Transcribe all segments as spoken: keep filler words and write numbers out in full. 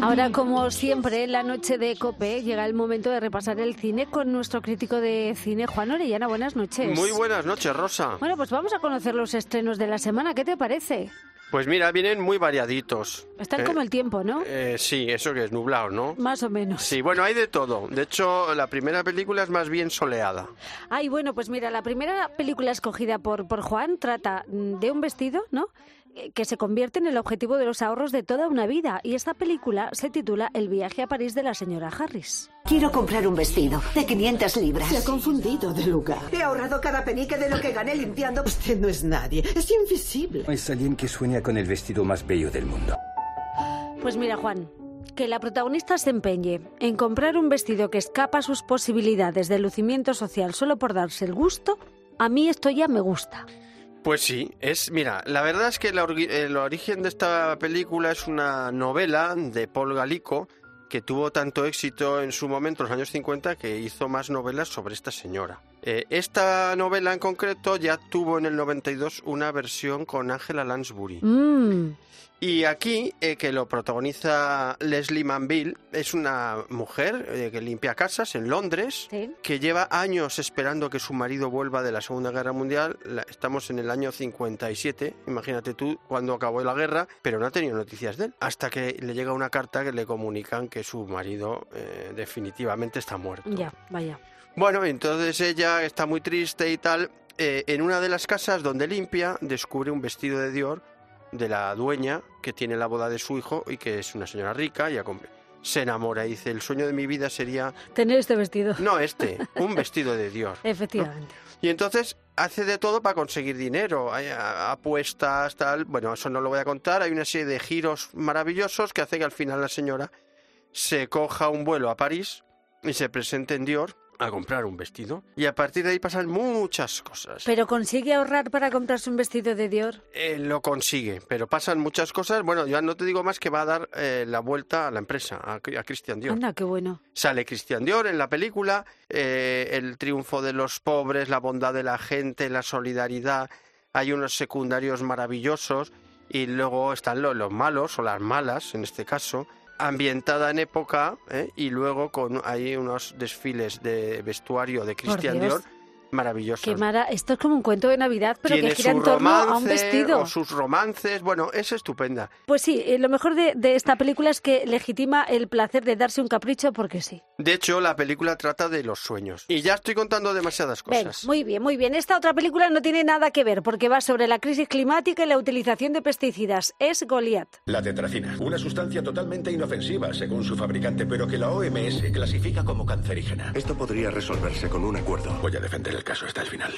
Ahora, como siempre, en la noche de COPE llega el momento de repasar el cine con nuestro crítico de cine, Juan Orellana. Buenas noches. Muy buenas noches, Rosa. Bueno, pues vamos a conocer los estrenos de la semana. ¿Qué te parece? Pues mira, vienen muy variaditos. Están eh, como el tiempo, ¿no? Eh, sí, eso que es nublado, ¿no? Más o menos. Sí, bueno, hay de todo. De hecho, la primera película es más bien soleada. Ay, bueno, pues mira, la primera película escogida por, por Juan trata de un vestido, ¿no?, que se convierte en el objetivo de los ahorros de toda una vida. Y esta película se titula El viaje a París de la señora Harris. Quiero comprar un vestido de quinientas libras. Se ha confundido de lugar. He ahorrado cada penique de lo que gané limpiando. Usted no es nadie, es invisible. Es alguien que sueña con el vestido más bello del mundo. Pues mira, Juan, que la protagonista se empeñe en comprar un vestido que escapa a sus posibilidades de lucimiento social solo por darse el gusto, a mí esto ya me gusta. Pues sí, es, mira, la verdad es que la, el origen de esta película es una novela de Paul Gallico que tuvo tanto éxito en su momento, en los años cincuenta, que hizo más novelas sobre esta señora. Eh, esta novela en concreto ya tuvo en el noventa y dos una versión con Angela Lansbury. Mm. Y aquí, eh, que lo protagoniza Leslie Manville, es una mujer eh, que limpia casas en Londres, ¿Sí? que lleva años esperando que su marido vuelva de la Segunda Guerra Mundial. La, estamos en el año cincuenta y siete, imagínate tú, cuando acabó la guerra, pero no ha tenido noticias de él, hasta que le llega una carta que le comunican que su marido eh, definitivamente está muerto. Ya, vaya. Bueno, entonces ella está muy triste y tal. Eh, en una de las casas donde limpia, descubre un vestido de Dior de la dueña, que tiene la boda de su hijo y que es una señora rica, y se enamora y dice, el sueño de mi vida sería... tener este vestido. No, este, un vestido de Dior. Efectivamente. ¿No? Y entonces hace de todo para conseguir dinero, hay apuestas, tal, bueno, eso no lo voy a contar, hay una serie de giros maravillosos que hace que al final la señora se coja un vuelo a París y se presente en Dior a comprar un vestido, y a partir de ahí pasan muchas cosas. ¿Pero consigue ahorrar para comprarse un vestido de Dior? Eh, lo consigue, pero pasan muchas cosas. Bueno, ya no te digo más que va a dar eh, la vuelta a la empresa, a, a Christian Dior. Anda, qué bueno. Sale Christian Dior en la película, eh, el triunfo de los pobres, la bondad de la gente, la solidaridad. Hay unos secundarios maravillosos y luego están los, los malos o las malas, en este caso, ambientada en época, ¿eh? Y luego con hay unos desfiles de vestuario de Christian Dior maravillosos. Qué mara... Esto es como un cuento de Navidad, pero Tiene que gira su en torno romance, a un vestido. O sus romances, bueno, es estupenda. Pues sí, eh, lo mejor de, de esta película es que legitima el placer de darse un capricho porque sí. De hecho, la película trata de los sueños. Y ya estoy contando demasiadas cosas. Venga, muy bien, muy bien. Esta otra película no tiene nada que ver porque va sobre la crisis climática y la utilización de pesticidas. Es Goliat. La tetracina, una sustancia totalmente inofensiva según su fabricante, pero que la O M S clasifica como cancerígena. Esto podría resolverse con un acuerdo. Voy a defender el caso hasta el final.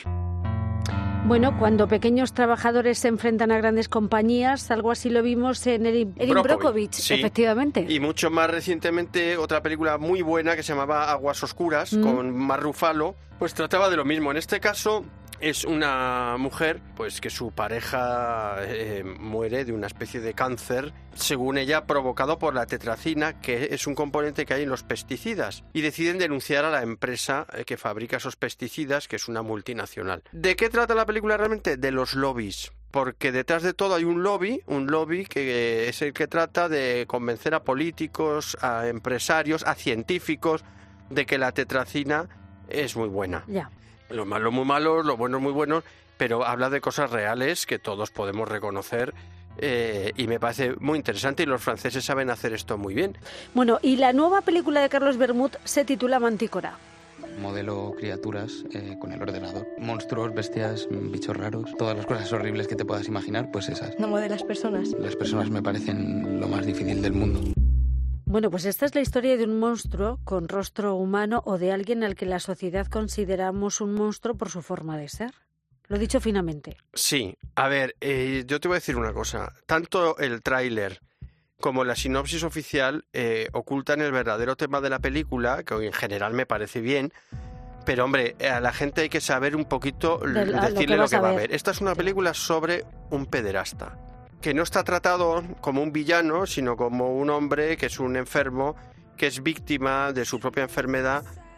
Bueno, cuando pequeños trabajadores se enfrentan a grandes compañías, algo así lo vimos en Erin Brockovich, sí. Efectivamente. Y mucho más recientemente, otra película muy buena que se llamaba Aguas Oscuras, mm. con Mark Ruffalo, pues trataba de lo mismo. En este caso es una mujer pues que su pareja eh, muere de una especie de cáncer, según ella provocado por la tetracina, que es un componente que hay en los pesticidas, y deciden denunciar a la empresa que fabrica esos pesticidas, que es una multinacional. ¿De qué trata la película realmente? De los lobbies. Porque detrás de todo hay un lobby, un lobby que es el que trata de convencer a políticos, a empresarios, a científicos de que la tetracina es muy buena. Ya. Lo malo muy malo, lo bueno muy bueno, pero habla de cosas reales que todos podemos reconocer. Eh, y me parece muy interesante, y los franceses saben hacer esto muy bien. Bueno, y la nueva película de Carlos Bermud se titula Mantícora. Modelo criaturas eh, con el ordenador. Monstruos, bestias, bichos raros, todas las cosas horribles que te puedas imaginar, pues esas. No modelas personas. Las personas me parecen lo más difícil del mundo. Bueno, pues esta es la historia de un monstruo con rostro humano o de alguien al que la sociedad consideramos un monstruo por su forma de ser. Lo he dicho finamente. Sí, a ver, eh, yo te voy a decir una cosa. Tanto el tráiler como la sinopsis oficial eh, ocultan el verdadero tema de la película, que en general me parece bien, pero hombre, a la gente hay que saber un poquito, de la, decirle lo que, lo que va a ver. ver. Esta es una película sobre un pederasta, que no está tratado como un villano, sino como un hombre que es un enfermo, que es víctima de su propia enfermedad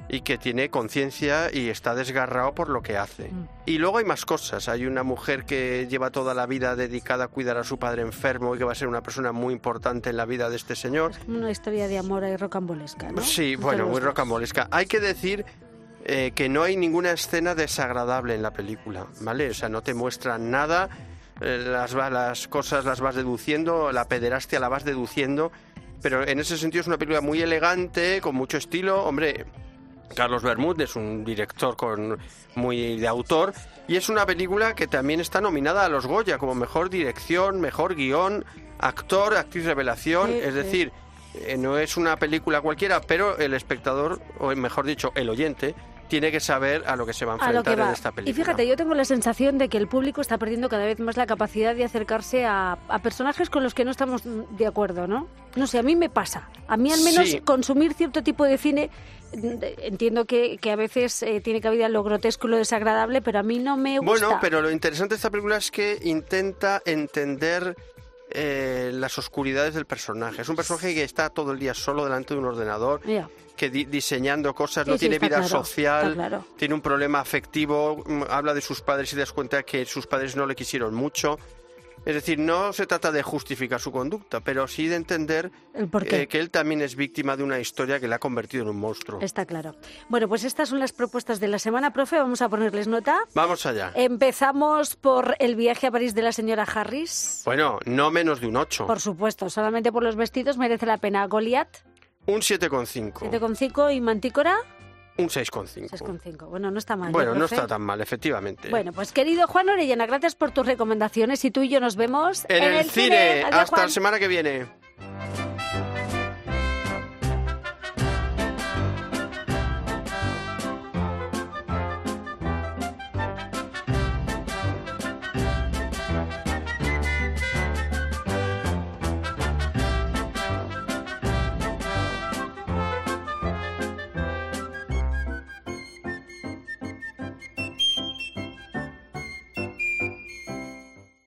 y que tiene conciencia y está desgarrado por lo que hace. Mm. Y luego hay más cosas. Hay una mujer que lleva toda la vida dedicada a cuidar a su padre enfermo y que va a ser una persona muy importante en la vida de este señor. Es como una historia de amor ahí rocambolesca, ¿no? Sí, bueno, muy rocambolesca. Hay que decir eh, que no hay ninguna escena desagradable en la película, ¿vale? O sea, no te muestran nada, eh, las, las cosas las vas deduciendo, la pederastia la vas deduciendo, pero en ese sentido es una película muy elegante, con mucho estilo. Hombre, Carlos Bermúdez es un director con muy de autor y es una película que también está nominada a los Goya como mejor dirección, mejor guión, actor, actriz revelación. Sí, es decir, eh, no es una película cualquiera, pero el espectador, o mejor dicho, el oyente, tiene que saber a lo que se va a enfrentar a en esta película. Y fíjate, yo tengo la sensación de que el público está perdiendo cada vez más la capacidad de acercarse a, a personajes con los que no estamos de acuerdo, ¿no? No sé, a mí me pasa. A mí al menos sí. Consumir cierto tipo de cine, entiendo que, que a veces eh, tiene cabida lo grotesco y lo desagradable, pero a mí no me gusta. Bueno, pero lo interesante de esta película es que intenta entender eh, las oscuridades del personaje. Es un personaje que está todo el día solo delante de un ordenador. Yeah. Que di- diseñando cosas, sí, no sí, tiene vida claro, social, claro. Tiene un problema afectivo, habla de sus padres y te das cuenta que sus padres no le quisieron mucho. Es decir, no se trata de justificar su conducta, pero sí de entender eh, que él también es víctima de una historia que le ha convertido en un monstruo. Está claro. Bueno, pues estas son las propuestas de la semana, profe. Vamos a ponerles nota. Vamos allá. Empezamos por el viaje a París de la señora Harris. Bueno, no menos de un ocho. Por supuesto, solamente por los vestidos merece la pena. Goliath. Un siete coma cinco. siete coma cinco. ¿Y Mantícora? Un seis coma cinco. seis coma cinco. Bueno, no está mal. Bueno, ¿eh, no está tan mal, efectivamente. Bueno, pues querido Juan Orellana, gracias por tus recomendaciones y tú y yo nos vemos en, en el, el cine. cine. Adiós, hasta Juan. La semana que viene.